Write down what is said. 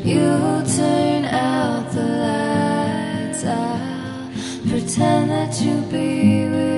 You turn out the lights. I'll pretend that you'll be with